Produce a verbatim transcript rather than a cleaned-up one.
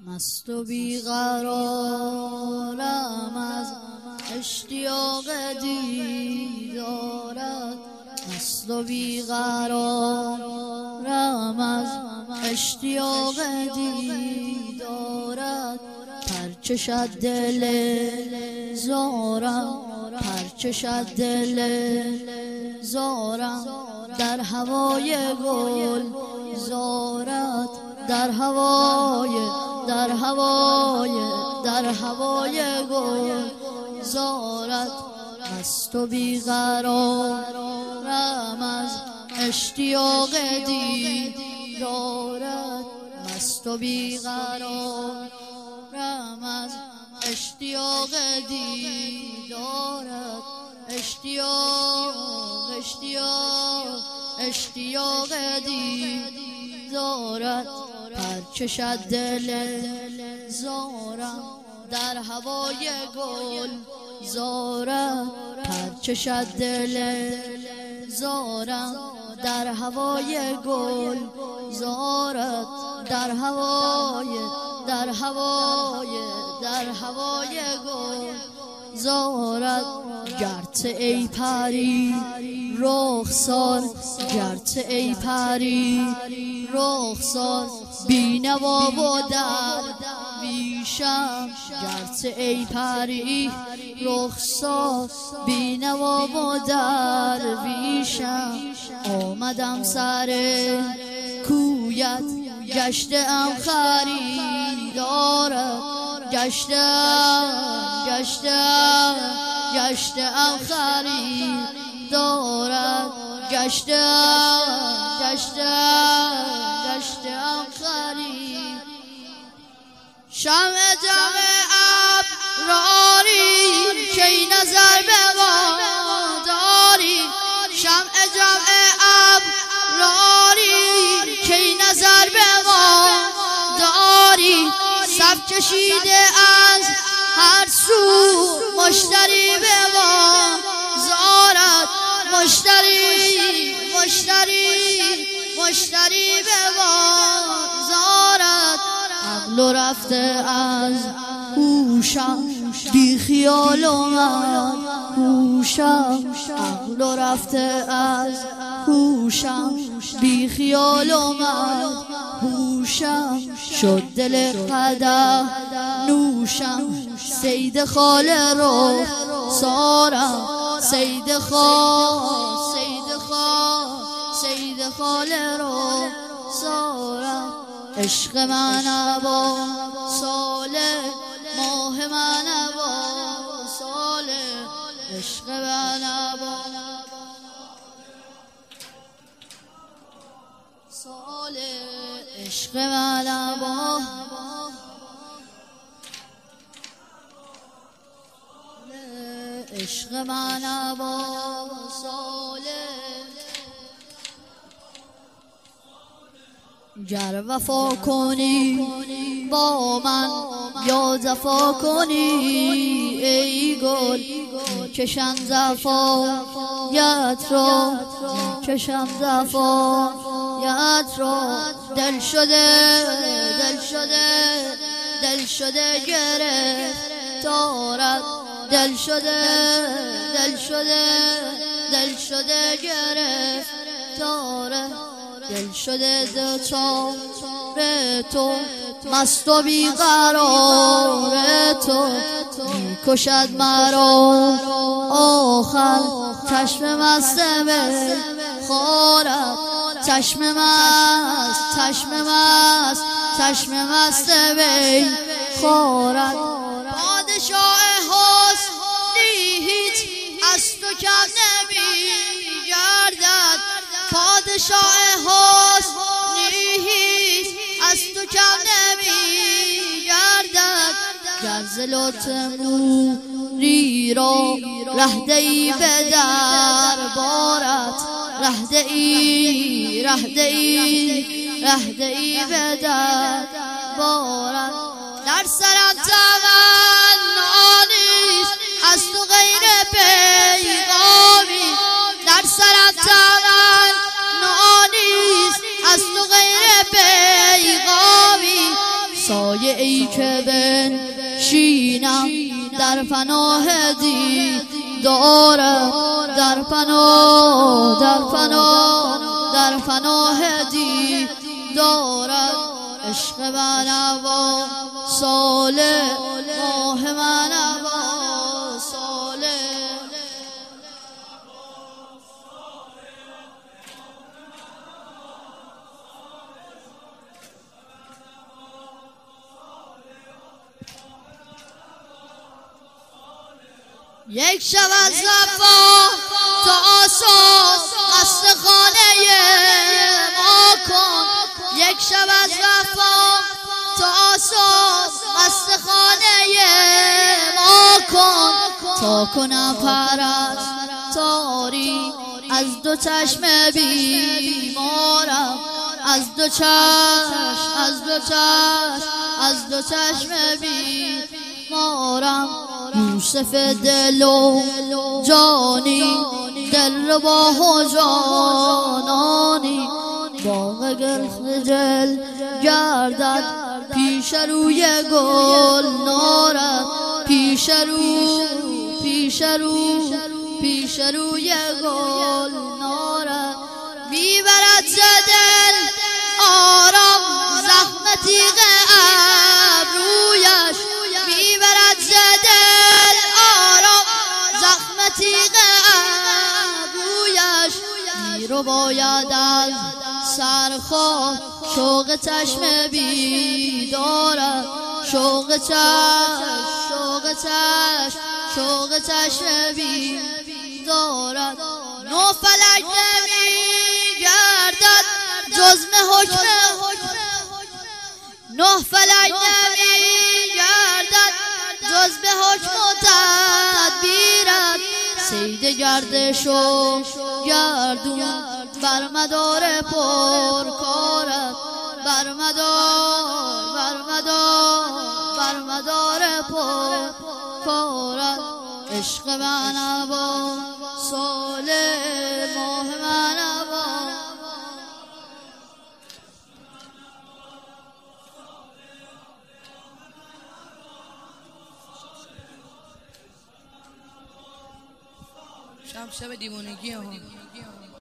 مست و بیقرارم از اشتیاق دیدارت، مست و بیقرارم از اشتیاق دیدارت. پرچشت دل زارم، پرچشت دل زارم در هوای گل زارت، در هوای در هوای در هوای گل زارت. مست و بیقرارم از اشتیاق دیدارت، مست و بیقرارم از اشتیاق دیدارت. اشتیاق اشتیاق اشتیاق دیدارت. پرچشت دل زارم در هوای گل زارت، پرچشت دل زارم در هوای گل زارت، در هوای در هوای در هوای گل زارت. گرت ای پری رخسار، گرت ای پری رخسار بینوا و درویشم، گرت ای پری رخسار بینوا و درویشم. آمدم سر کویت گشتم خریدارت، گشتم گشتم گشتم خریدارت، گشتم گشتم گشتم خرید. شمع جمع ابراری کی نظر به ما داری، شمع جمع ابراری کی نظر به ما داری. صف کشیده از هر سو مشتری به ما زارت، مشتری مشتری مشتری به ما زارت. عقل رفته از هوشم بی خیال اومد هوشم، عقل رفته از هوشم بی خیال اومد هوشم. شد دل قدح نوشم صید خال رو سارم، صید خال صید خال صید خال رو سارم. عشق من ابا ساله، ماه من ابا ساله، عشق من ابا ساله، عشق من ابا عشق من ابا ساله. گر وفا کنی با من یا جفا کنی ای گل، کشم زفایت را کشم زفایت را. دل شده دل شده دل شده گرفتارت، دل شده دل شده دل شده گرفتارت. دل شده دچار تو مست و بیقرار تو، میکشد مرا آخر چشم مست می خورد، چشم مست چشم مست چشم مست می خورد. پادشاه حسنی هیچ از تو کم نمی گردد، پادشاه حسنی هیچ از تو کم نمی گردد. گر ز لطف موری را رهده ای به دربارت، رهده ای رهده ای رهده ای به دربارت. در سرم تمنا نیست از تو غیر پیغامی، در سرم تمنا نیست از تو غیر پیغامی. سایه ای ای که بنشینم در پناه دیدارت، در پناه در پناه در پناه دیدارت. عشق من ابا صالح، ماه من ابا صالح. یک شب از وفا تا آسان قصد خانه ما کن، یک شب از وفا تا آسان قصد خانه ما کن، تا کنم پرستاری از دو چشم بیمارم، از دو چشم از دو چشم از دو چشم بیمارم. یوسف دل و جانی، دلربا و جانانی، باغ گل گردد پیش روی گل نارد، پیش رو پیش رو پیش روی گل نارد. میبرد ز دل آرام زخم تیغ ابرویش، میبرد ز دل آرام زخم تیغ ابرویش. میرو باید از سرخواه شوق چشم بیدارت، شوق چشم شوق چشم شوق چشم بیدارت. نو فلک نمی گردد جزم حکم، نه فلک نمی گردد جز به حکم و تدبیرت. صید گردش و گردون بر مدار پرکارت، بر مدار بر مدار بر مدار پرکارت. عشق من ابا صالح، ماه من ابا. شب شب دیوانگی ها.